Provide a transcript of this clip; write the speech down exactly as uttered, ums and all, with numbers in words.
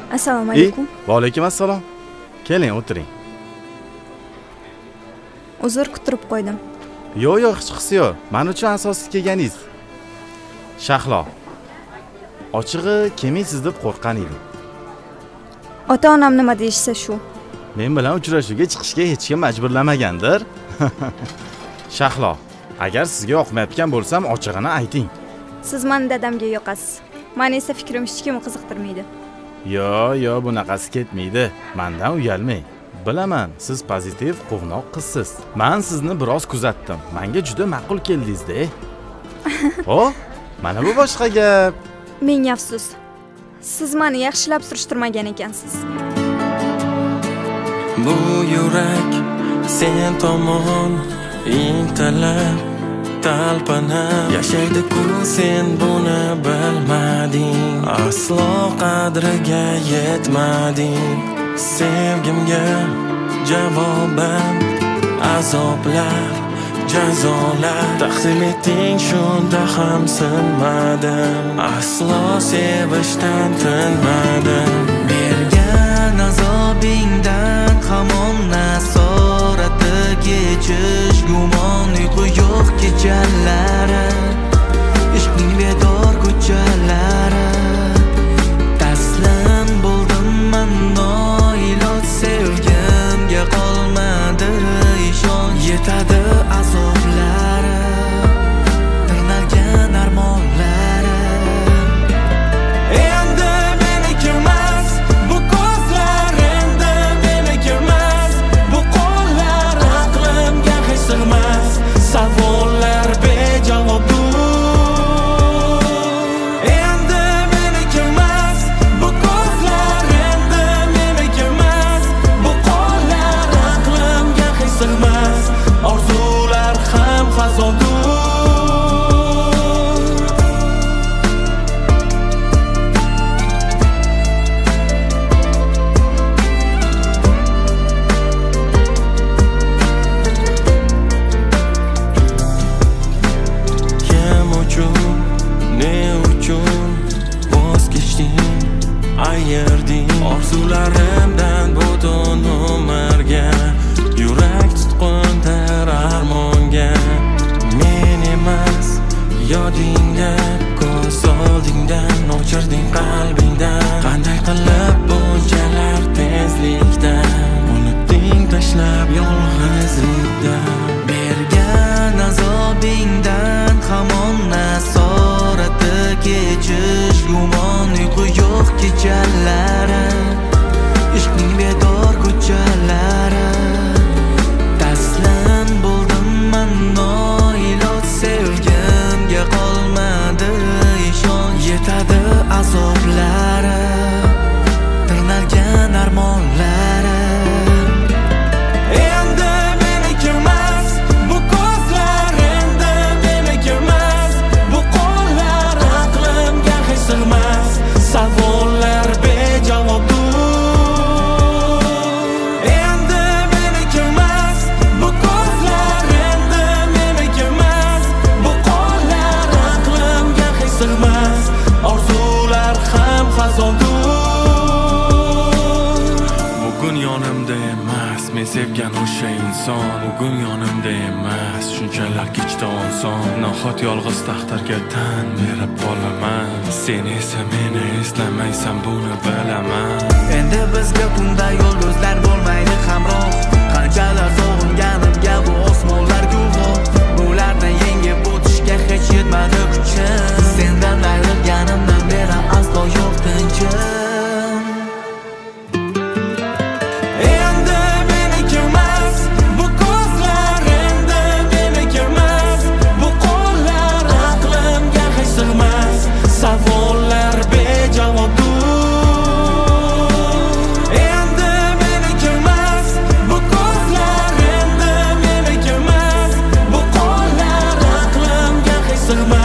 Assalomu alaykum. Va alaykum assalom. Keling, o'tiring. Uzr kuttirib qo'ydim. Yo'q, yo'q, hech qisi yo'q. Men uchun asosiy kelganingiz. Shahlo. Ochig'i, kelmaysiz deb qo'rqgan edim. Ota-onam nima deyishsa shu. Men bilan uchrashuvga chiqishga hech kim majburlamagandir. Shahlo, agar sizga yoqmayotgan bo'lsam, ochig'ini ayting. Siz meni dadamga yoqasiz. Men esa fikrim hech kimni qiziqtirmaydi. Yo'q, yo'q, bunaqasi ketmaydi. Mendan uyalmang. Bilaman, siz pozitiv, quvnoq qizsiz. Men sizni biroz kuzatdim. Menga juda ma'qul keldingiz-da. O, mana bu boshqa gap. Menga afsus. Siz meni yaxshilab surishtirmagan ekansiz. Bu yurak sen tomon intilib talpinib yashaydi-ku, sen buni bilmading, aslo qadriga yetmading. Sevgimga javoban azoblar, jazolar taqdim etding, shunda ham sinmadim, aslo sevishdan tinmadim. Bergan azobingdan hamon nasorati kechish, gumon uyqu yo'q kechalari, ishqning bedor ko'chalari. Taslim bo'ldim men, noiloj sevgimga qolmadi ishon. Yetadi azoblari, tirnalgan armonlari. Endi meniki emas bu ko'zlar, endi meniki emas bu qo'llar. Aqlimga hech sig'mas savollar bejavobdur. Endi meniki emas bu ko'zlar, endi meniki emas bu qo'llar. Aqlimga hech sig'mas orzular ham xazondur. Kim uchun, ne uchun voz kechding, ayırding orzularimdan butun umrga. Yurak tutqundir armonga. Men emas yodingda, ko'z oldingdan o'chirding qalbingdan. Qanday qilib bunchalar tezlikda unutding, tashlab yolg'izlikda. Bergan azobingdan hamon nasorati kechish, gumon uyqu yo'q kechalari, ishqning bedor ko'chalari. Taslim bo'ldim men, noiloj sevgimga qolmadi ishon. Yetadi azoblari, tirnalgan armonlari. Endi meniki emas bu ko'zlar, endi meniki emas bu qo'llar. Aqlimga hech sig'mas savollar bejavobdur. Endi meniki emas bu ko'zlar, endi meniki emas bu qo'llar. Aqlimga hech sig'mas orzular ham xazondur. Bugun yonimda emas men sevgan o'sha inson, bugun yonimda emas shunchalar kechdi oson. Nahot yolg'iz taqdirga tan berib qolaman, sen esa meni eslamaysan, buni bilaman. Endi bizga tunda yulduzlar bo'lmaydi hamroh, qanchalar sog'inganimga bu osmonlar guvoh. Bularni yengib o'tishga hech yetmadi kuchim, sendan ayrilganimdan beri aslo yo'q tinchim. Endi meniki emas bu ko'zlar, endi meniki emas bu qo'llar. Aqlimga hech sig'mas savollar bejavobdur. Endi meniki emas bu ko'zlar, endi meniki emas bu qo'llar. Aqlimga hech sig'mas